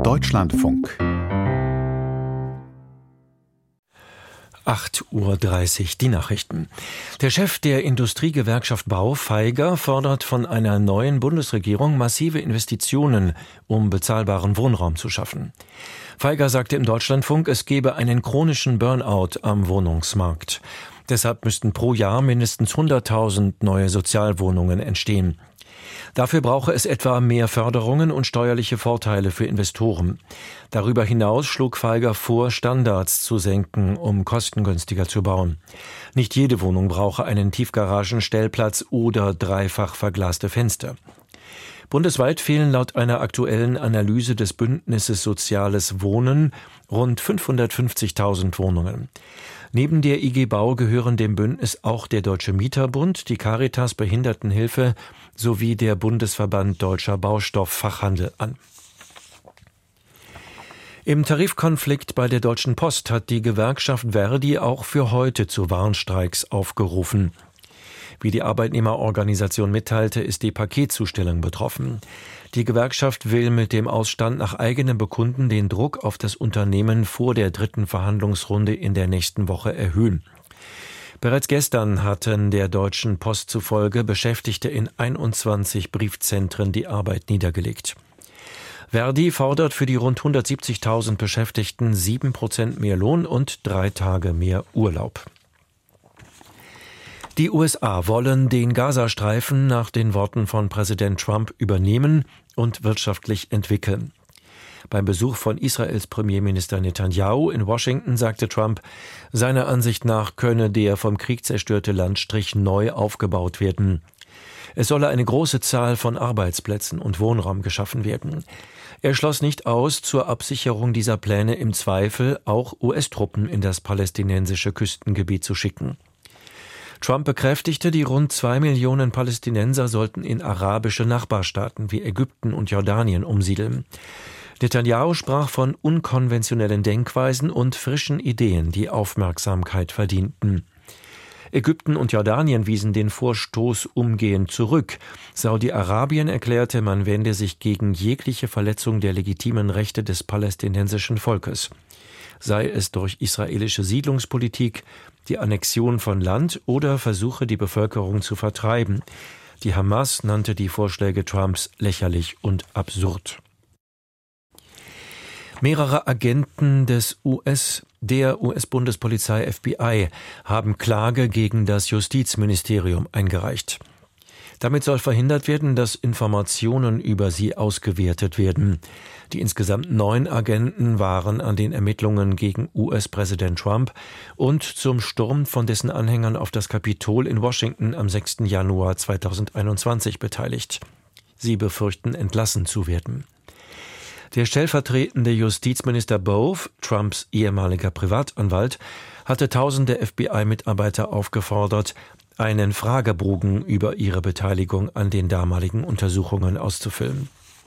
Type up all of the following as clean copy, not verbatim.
Deutschlandfunk 8:30 Uhr, die Nachrichten. Der Chef der Industriegewerkschaft Bau, Feiger, fordert von einer neuen Bundesregierung massive Investitionen, um bezahlbaren Wohnraum zu schaffen. Feiger sagte im Deutschlandfunk, es gebe einen chronischen Burnout am Wohnungsmarkt. Deshalb müssten pro Jahr mindestens 100.000 neue Sozialwohnungen entstehen. Dafür brauche es etwa mehr Förderungen und steuerliche Vorteile für Investoren. Darüber hinaus schlug Feiger vor, Standards zu senken, um kostengünstiger zu bauen. Nicht jede Wohnung brauche einen Tiefgaragenstellplatz oder dreifach verglaste Fenster. Bundesweit fehlen laut einer aktuellen Analyse des Bündnisses Soziales Wohnen rund 550.000 Wohnungen. Neben der IG Bau gehören dem Bündnis auch der Deutsche Mieterbund, die Caritas Behindertenhilfe sowie der Bundesverband Deutscher Baustofffachhandel an. Im Tarifkonflikt bei der Deutschen Post hat die Gewerkschaft Verdi auch für heute zu Warnstreiks aufgerufen. Wie die Arbeitnehmerorganisation mitteilte, ist die Paketzustellung betroffen. Die Gewerkschaft will mit dem Ausstand nach eigenem Bekunden den Druck auf das Unternehmen vor der dritten Verhandlungsrunde in der nächsten Woche erhöhen. Bereits gestern hatten der Deutschen Post zufolge Beschäftigte in 21 Briefzentren die Arbeit niedergelegt. Verdi fordert für die rund 170.000 Beschäftigten 7% mehr Lohn und 3 Tage mehr Urlaub. Die USA wollen den Gazastreifen nach den Worten von Präsident Trump übernehmen und wirtschaftlich entwickeln. Beim Besuch von Israels Premierminister Netanyahu in Washington sagte Trump, seiner Ansicht nach könne der vom Krieg zerstörte Landstrich neu aufgebaut werden. Es solle eine große Zahl von Arbeitsplätzen und Wohnraum geschaffen werden. Er schloss nicht aus, zur Absicherung dieser Pläne im Zweifel auch US-Truppen in das palästinensische Küstengebiet zu schicken. Trump bekräftigte, die rund 2 Millionen Palästinenser sollten in arabische Nachbarstaaten wie Ägypten und Jordanien umsiedeln. Netanyahu sprach von unkonventionellen Denkweisen und frischen Ideen, die Aufmerksamkeit verdienten. Ägypten und Jordanien wiesen den Vorstoß umgehend zurück. Saudi-Arabien erklärte, man wende sich gegen jegliche Verletzung der legitimen Rechte des palästinensischen Volkes. Sei es durch israelische Siedlungspolitik, die Annexion von Land oder Versuche, die Bevölkerung zu vertreiben. Die Hamas nannte die Vorschläge Trumps lächerlich und absurd. Mehrere Agenten der US-Bundespolizei FBI haben Klage gegen das Justizministerium eingereicht. Damit soll verhindert werden, dass Informationen über sie ausgewertet werden. Die insgesamt 9 Agenten waren an den Ermittlungen gegen US-Präsident Trump und zum Sturm von dessen Anhängern auf das Kapitol in Washington am 6. Januar 2021 beteiligt. Sie befürchten, entlassen zu werden. Der stellvertretende Justizminister Bove, Trumps ehemaliger Privatanwalt, hatte tausende FBI-Mitarbeiter aufgefordert, einen Fragebogen über ihre Beteiligung an den damaligen Untersuchungen auszufüllen.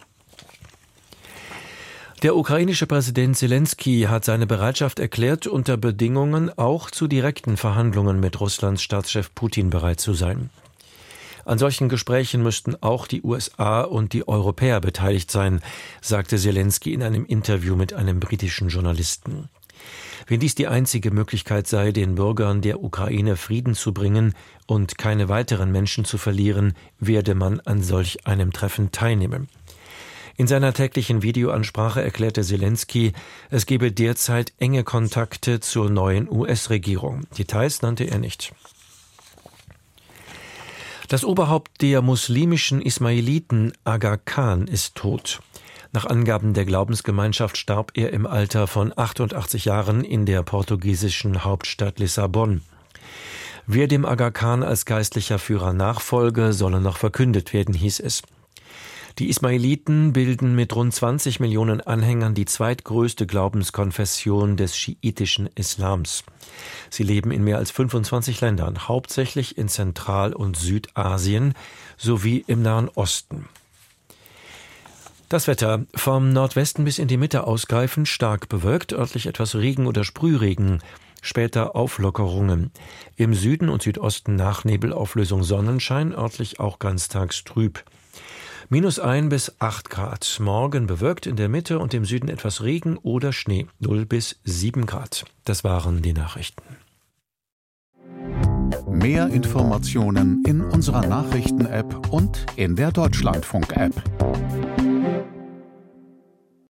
Der ukrainische Präsident Selenskyj hat seine Bereitschaft erklärt, unter Bedingungen auch zu direkten Verhandlungen mit Russlands Staatschef Putin bereit zu sein. An solchen Gesprächen müssten auch die USA und die Europäer beteiligt sein, sagte Selenskyj in einem Interview mit einem britischen Journalisten. Wenn dies die einzige Möglichkeit sei, den Bürgern der Ukraine Frieden zu bringen und keine weiteren Menschen zu verlieren, werde man an solch einem Treffen teilnehmen. In seiner täglichen Videoansprache erklärte Selenskyj, es gebe derzeit enge Kontakte zur neuen US-Regierung. Details nannte er nicht. Das Oberhaupt der muslimischen Ismailiten, Aga Khan, ist tot. Nach Angaben der Glaubensgemeinschaft starb er im Alter von 88 Jahren in der portugiesischen Hauptstadt Lissabon. Wer dem Aga Khan als geistlicher Führer nachfolge, solle noch verkündet werden, hieß es. Die Ismailiten bilden mit rund 20 Millionen Anhängern die zweitgrößte Glaubenskonfession des schiitischen Islams. Sie leben in mehr als 25 Ländern, hauptsächlich in Zentral- und Südasien sowie im Nahen Osten. Das Wetter: vom Nordwesten bis in die Mitte ausgreifend stark bewölkt, örtlich etwas Regen oder Sprühregen, später Auflockerungen. Im Süden und Südosten nach Nebelauflösung Sonnenschein, örtlich auch ganztags trüb. -1 bis 8 Grad. Morgen bewölkt, in der Mitte und im Süden etwas Regen oder Schnee. 0 bis 7 Grad. Das waren die Nachrichten. Mehr Informationen in unserer Nachrichten-App und in der Deutschlandfunk-App.